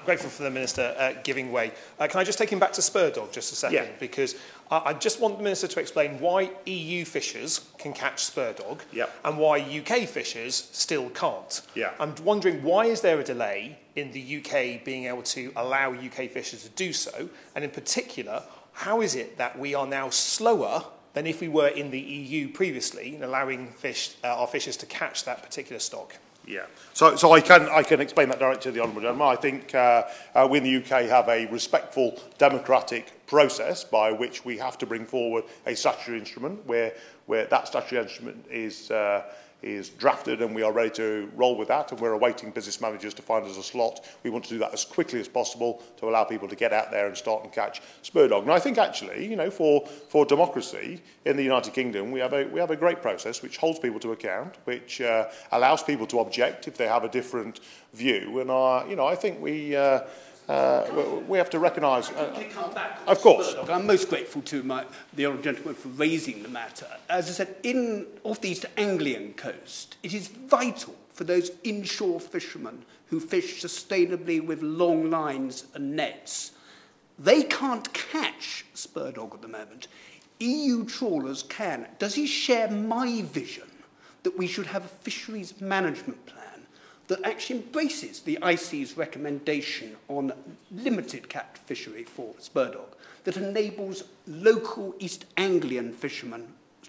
grateful for the Minister giving way. Can I just take him back to Spurdog just a second? Yeah. Because I just want the Minister to explain why EU fishers can catch Spurdog and why UK fishers still can't. I'm wondering, why is there a delay in the UK being able to allow UK fishers to do so? And in particular, how is it that we are now slower than if we were in the EU previously in allowing our fishers to catch that particular stock? Yeah, so I can explain that directly to the Honourable Gentleman. I think we in the UK have a respectful democratic process by which we have to bring forward a statutory instrument where that statutory instrument is drafted and we are ready to roll with that, and we're awaiting business managers to find us a slot. We want to do that as quickly as possible to allow people to get out there and start and catch Spurdog. And I think actually, you know, for democracy in the United Kingdom, we have a great process which holds people to account, which allows people to object if they have a different view. And I think we have to recognise. Of course. I'm most grateful to the honourable gentleman for raising the matter. As I said, off the East Anglian coast, it is vital for those inshore fishermen who fish sustainably with long lines and nets. They can't catch Spurdog at the moment. EU trawlers can. Does he share my vision that we should have a fisheries management plan that actually embraces the IC's recommendation on limited catch fishery for Spurdog, that enables local East Anglian fishermen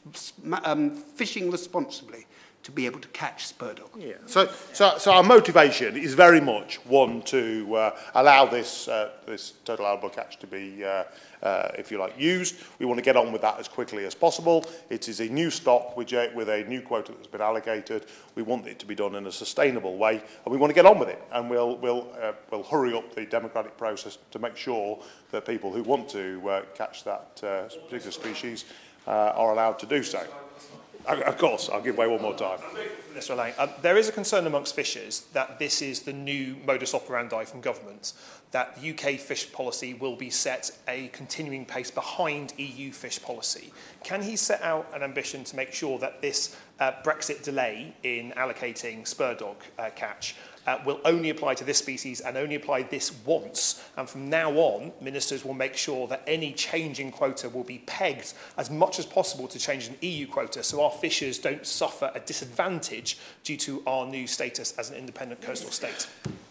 fishing responsibly to be able to catch Spurdog? Yeah. So our motivation is very much one to allow this total allowable catch to be, if you like, used. We want to get on with that as quickly as possible. It is a new stock with a new quota that's been allocated. We want it to be done in a sustainable way, and we want to get on with it. And we'll hurry up the democratic process to make sure that people who want to catch that particular species are allowed to do so. Of course, I'll give way one more time. Mr. Lang, there is a concern amongst fishers that this is the new modus operandi from government, that the UK fish policy will be set a continuing pace behind EU fish policy. Can he set out an ambition to make sure that this Brexit delay in allocating Spurdog catch will only apply to this species and only apply this once, and from now on ministers will make sure that any change in quota will be pegged as much as possible to change an EU quota, so our fishers don't suffer a disadvantage due to our new status as an independent coastal state?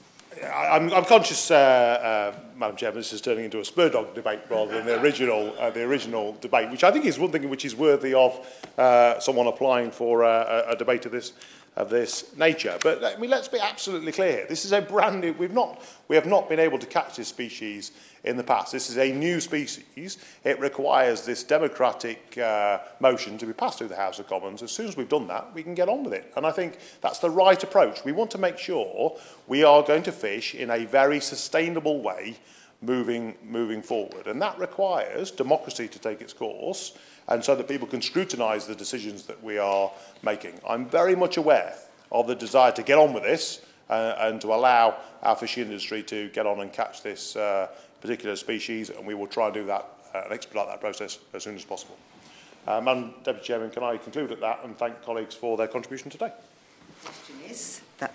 I'm conscious, Madam Chairman, this is turning into a Spurdog debate rather than the original debate, which I think is one thing which is worthy of someone applying for a debate of this nature. But I mean, let's be absolutely clear. This is a brand new. We have not been able to catch this species in the past. This is a new species. It requires this democratic motion to be passed through the House of Commons. As soon as we've done that, we can get on with it. And I think that's the right approach. We want to make sure we are going to fish in a very sustainable way moving forward. And that requires democracy to take its course, and so that people can scrutinise the decisions that we are making. I'm very much aware of the desire to get on with this and to allow our fishing industry to get on and catch this particular species, and we will try and do that and expedite that process as soon as possible. Madam Deputy Chairman, can I conclude at that and thank colleagues for their contribution today? The question is that